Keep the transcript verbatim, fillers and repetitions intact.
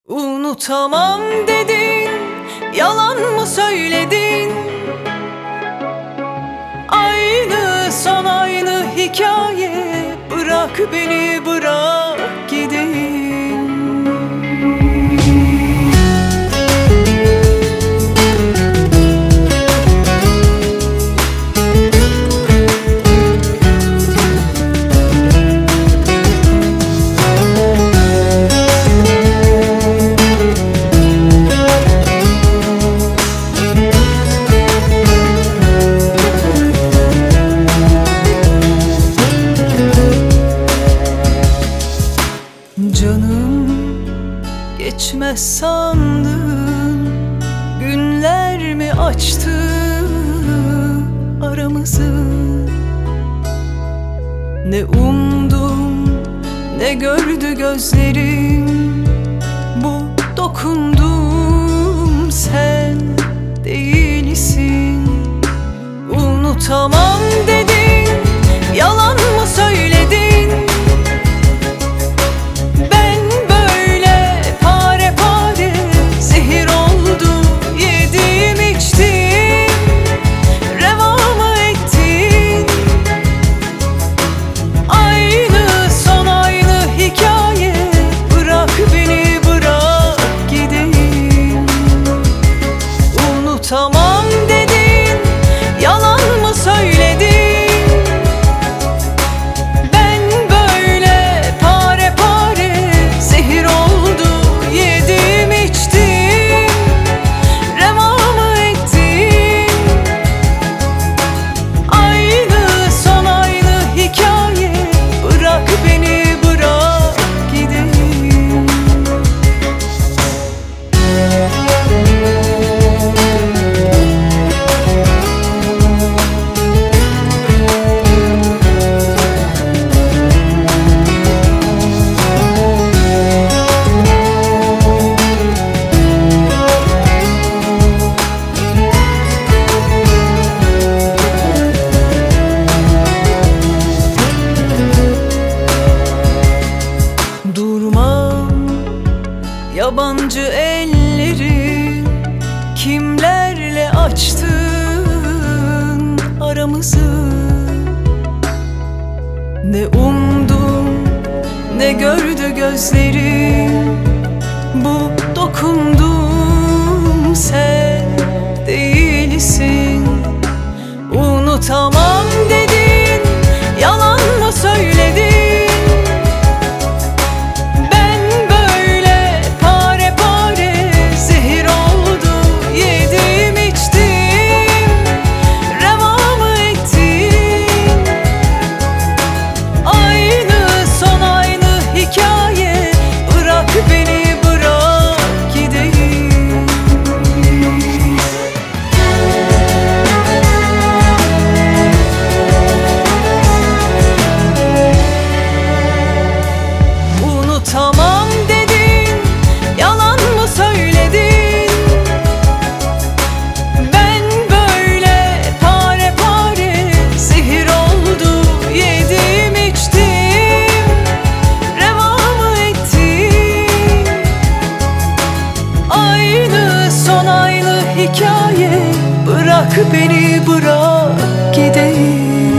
Unutamam dedin, yalan mı söyledin? Aynı son aynı hikaye, bırak beni bırak gideyim. Canım geçmez sandın, günler mi açtı aramızı? Ne umdum ne gördü gözlerim, bu dokundum sen değilsin. Unutamam dedin, yalan mı söyledin? Tamam dedin, yalan mı söyledin? Ben böyle pare pare zehir oldu, yedim içtim, reva mı ettin? Aynı son aynı hikaye, bırak beni bırak gideyim. Yabancı elleri kimlerle açtın aramızı? Ne umdum ne gördü gözlerim, bu dokundum sen değilsin. Unutamam dedin, yalan mı söyledin? Tamam dedin, yalan mı söyledin? Ben böyle pare pare zehir oldu, yedim içtim, reva mı ettin? Aynı son aynı hikaye, bırak beni bırak gideyim.